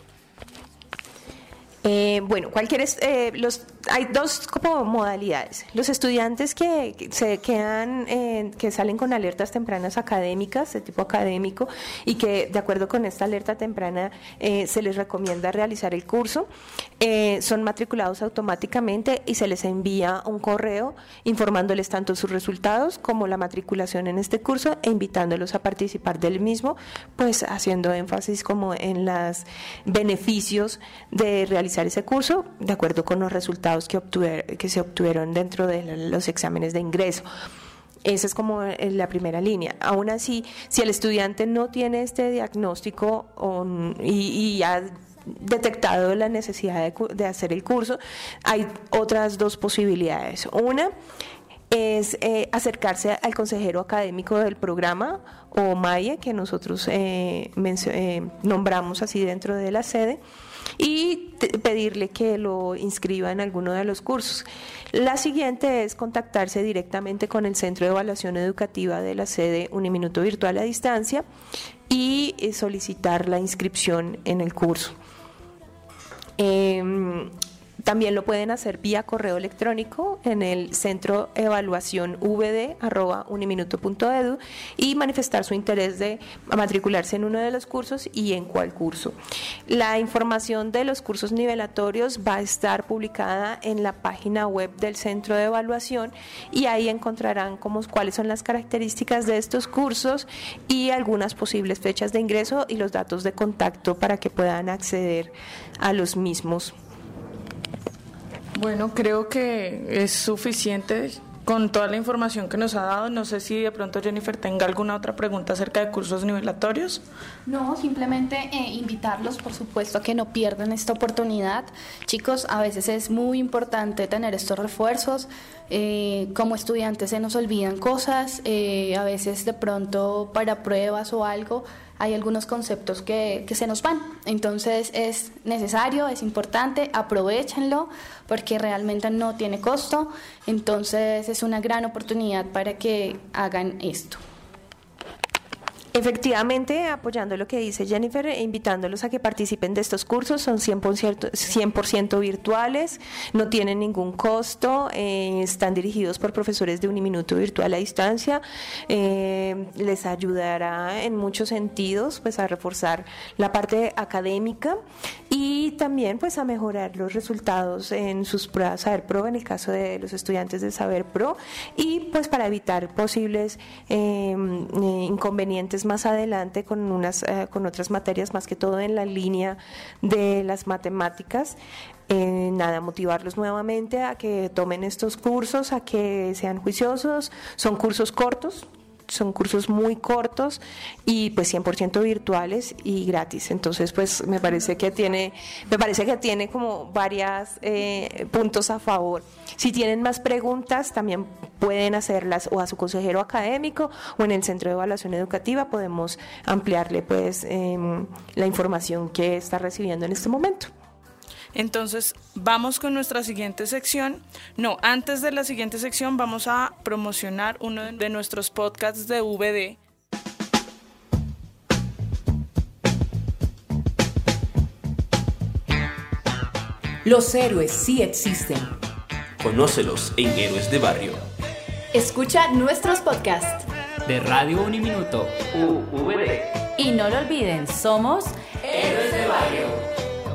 Bueno, hay dos como modalidades. Los estudiantes que se quedan, que salen con alertas tempranas académicas, de tipo académico, y que de acuerdo con esta alerta temprana se les recomienda realizar el curso, son matriculados automáticamente y se les envía un correo informándoles tanto sus resultados como la matriculación en este curso e invitándolos a participar del mismo, pues haciendo énfasis como en los beneficios de realizar ese curso de acuerdo con los resultados que se obtuvieron dentro de los exámenes de ingreso. Esa es como la primera línea. Aún así, si el estudiante no tiene este diagnóstico y ha detectado la necesidad de hacer el curso, hay otras dos posibilidades. Una, es acercarse al consejero académico del programa o MAIE, que nosotros nombramos así dentro de la sede, y pedirle que lo inscriba en alguno de los cursos. La siguiente es contactarse directamente con el Centro de Evaluación Educativa de la sede Uniminuto Virtual a Distancia y solicitar la inscripción en el curso. También lo pueden hacer vía correo electrónico en el centro evaluacionvd@uniminuto.edu y manifestar su interés de matricularse en uno de los cursos y en cuál curso. La información de los cursos nivelatorios va a estar publicada en la página web del centro de evaluación y ahí encontrarán cuáles son las características de estos cursos y algunas posibles fechas de ingreso y los datos de contacto para que puedan acceder a los mismos. Bueno, creo que es suficiente con toda la información que nos ha dado. No sé si de pronto Jennifer tenga alguna otra pregunta acerca de cursos nivelatorios. No, simplemente invitarlos, por supuesto, a que no pierdan esta oportunidad. Chicos, a veces es muy importante tener estos refuerzos. Como estudiantes se nos olvidan cosas, a veces de pronto para pruebas o algo hay algunos conceptos que se nos van. Entonces es necesario, es importante, aprovéchenlo porque realmente no tiene costo. Entonces es una gran oportunidad para que hagan esto. Efectivamente, apoyando lo que dice Jennifer e invitándolos a que participen de estos cursos, son 100% virtuales, no tienen ningún costo, están dirigidos por profesores de Uniminuto Virtual a Distancia, les ayudará en muchos sentidos pues a reforzar la parte académica y también pues a mejorar los resultados en sus pruebas Saber Pro en el caso de los estudiantes de Saber Pro y pues para evitar posibles inconvenientes más adelante con otras materias, más que todo en la línea de las matemáticas. Motivarlos nuevamente a que tomen estos cursos, a que sean juiciosos. Son cursos cortos, son cursos muy cortos y pues 100% virtuales y gratis. Entonces pues me parece que tiene como varias puntos a favor. Si tienen más preguntas también pueden hacerlas o a su consejero académico o en el Centro de Evaluación Educativa, podemos ampliarle pues la información que está recibiendo en este momento. Entonces, vamos con nuestra siguiente sección. No, antes de la siguiente sección vamos a promocionar uno de nuestros podcasts de VD. Los héroes sí existen. Conócelos en Héroes de Barrio. Escucha nuestros podcasts de Radio Uniminuto UVD. Y no lo olviden, somos Héroes de Barrio.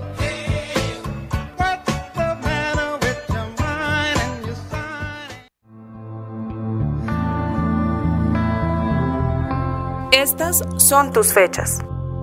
Estas son tus fechas.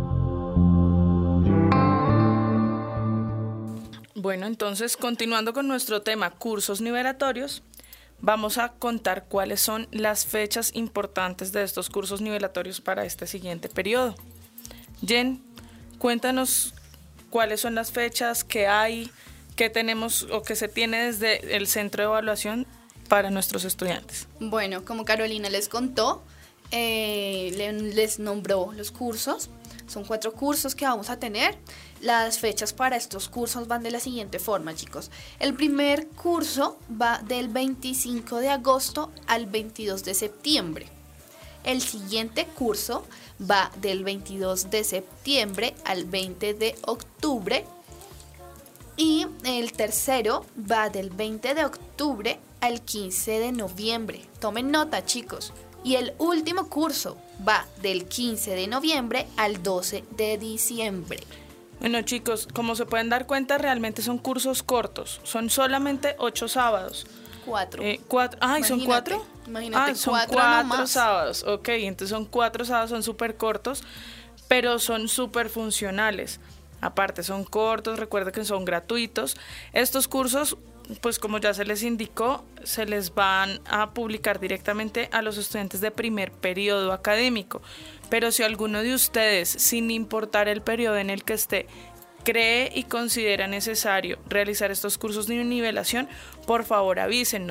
Bueno, entonces, continuando con nuestro tema cursos nivelatorios, vamos a contar cuáles son las fechas importantes de estos cursos nivelatorios para este siguiente periodo. Jen, cuéntanos cuáles son las fechas que hay, que tenemos o que se tiene desde el centro de evaluación para nuestros estudiantes. Bueno, como Carolina les contó, les nombró los cursos. Son 4 cursos que vamos a tener. Las fechas para estos cursos van de la siguiente forma, chicos. El primer curso va del 25 de agosto al 22 de septiembre. El siguiente curso va del 22 de septiembre al 20 de octubre. Y el tercero va del 20 de octubre al 15 de noviembre. Tomen nota, chicos. Y el último curso va del 15 de noviembre al 12 de diciembre. Bueno, chicos, como se pueden dar cuenta, realmente son cursos cortos. Son solamente 8 sábados. 4. ¿Son 4? Imagínate, son 4 sábados. Ok, entonces son 4 sábados, son súper cortos, pero son súper funcionales. Aparte, son cortos, recuerda que son gratuitos. Estos cursos, pues como ya se les indicó, se les van a publicar directamente a los estudiantes de primer periodo académico. Pero si alguno de ustedes, sin importar el periodo en el que esté, cree y considera necesario realizar estos cursos de nivelación, por favor avísennos.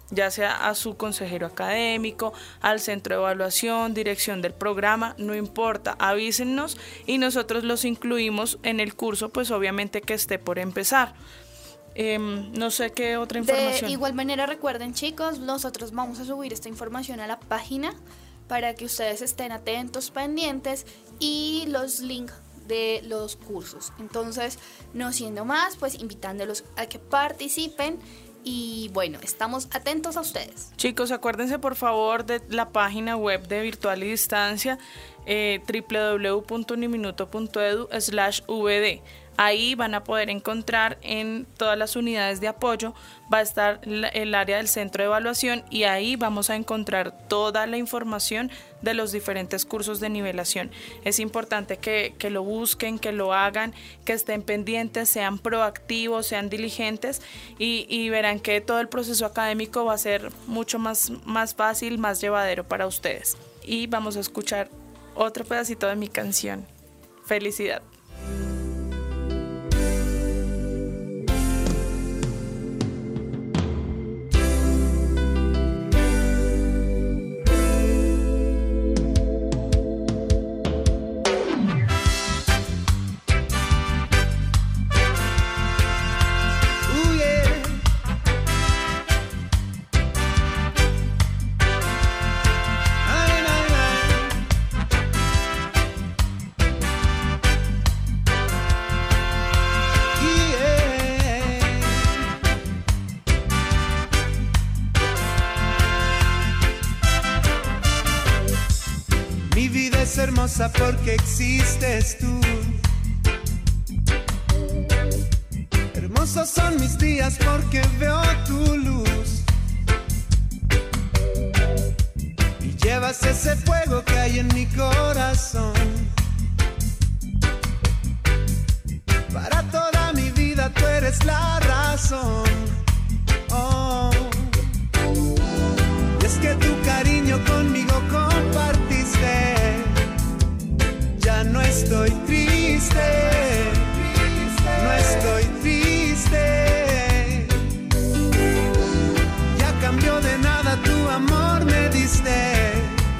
ya sea a su consejero académico, al centro de evaluación, dirección del programa, no importa, avísennos y nosotros los incluimos en el curso, pues obviamente que esté por empezar. No sé qué otra información. De igual manera, recuerden, chicos, nosotros vamos a subir esta información a la página para que ustedes estén atentos, pendientes, y los links de los cursos. Entonces, no siendo más, pues invitándolos a que participen. Y bueno, estamos atentos a ustedes. Chicos, acuérdense por favor de la página web de Virtual y Distancia, www.uniminuto.edu/vd. Ahí van a poder encontrar en todas las unidades de apoyo, va a estar el área del centro de evaluación y ahí vamos a encontrar toda la información de los diferentes cursos de nivelación. Es importante que lo busquen, que lo hagan, que estén pendientes, sean proactivos, sean diligentes y verán que todo el proceso académico va a ser mucho más fácil, más llevadero para ustedes. Y vamos a escuchar otro pedacito de mi canción, Felicidad. Hermosa porque existes tú. Hermosos son mis días porque veo tu luz y llevas ese fuego que hay en mi corazón. Para toda mi vida tú eres la razón. Oh. Y es que tu cariño conmigo compartiste. Ya no estoy triste, no estoy triste. Ya cambió de nada, tu amor me diste.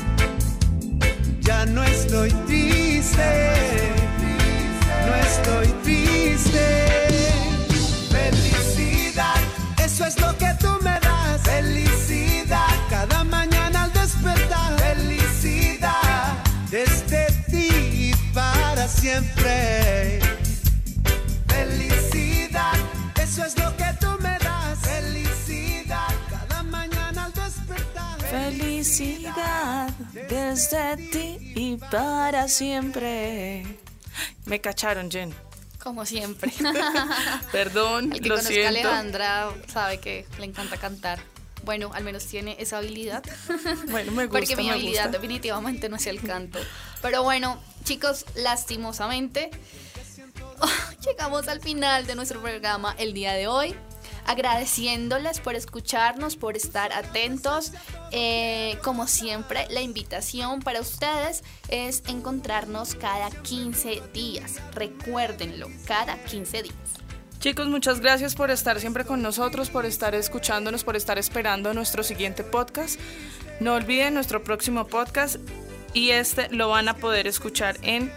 Ya no estoy triste, no estoy triste. Felicidad, eso es lo que tú me das. Felicidad, cada mañana al despertar. Felicidad, desde ti para siempre. Felicidad, eso es lo que tú me das. Felicidad, cada mañana al despertar. Felicidad, desde ti y para siempre. Me cacharon, Jen. Como siempre. Perdón, el que lo conozca siento. a Alejandra sabe que le encanta cantar. Bueno, al menos tiene esa habilidad. Bueno, me gusta. Porque mi habilidad gusta. definitivamente no es el canto. Pero bueno, chicos, lastimosamente llegamos al final de nuestro programa el día de hoy. Agradeciéndoles por escucharnos, por estar atentos. Como siempre, la invitación para ustedes es encontrarnos cada 15 días. Recuérdenlo, cada 15 días. Chicos, muchas gracias por estar siempre con nosotros, por estar escuchándonos, por estar esperando nuestro siguiente podcast. No olviden nuestro próximo podcast y lo van a poder escuchar en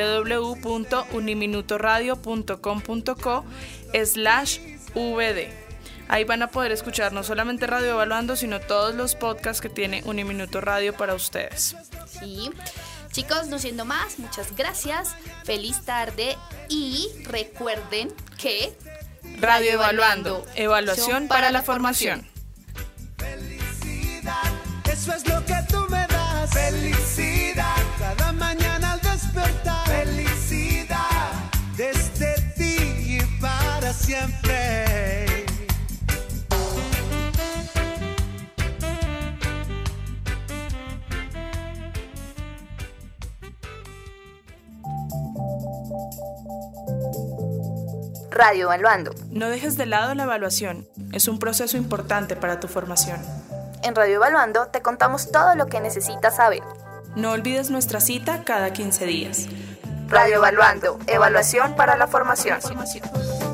www.uniminutoradio.com.co/vd. Ahí van a poder escuchar no solamente Radio Evaluando, sino todos los podcasts que tiene Uniminuto Radio para ustedes. Sí. Chicos, no siendo más, muchas gracias, feliz tarde y recuerden que Radio Evaluando, evaluación para la formación. Felicidad, eso es lo que tú me das. Felicidad, cada mañana al despertar. Felicidad, desde ti y para siempre. Radio Evaluando. No dejes de lado la evaluación, es un proceso importante para tu formación. En Radio Evaluando te contamos todo lo que necesitas saber. No olvides nuestra cita cada 15 días. Radio Evaluando, evaluación para la formación.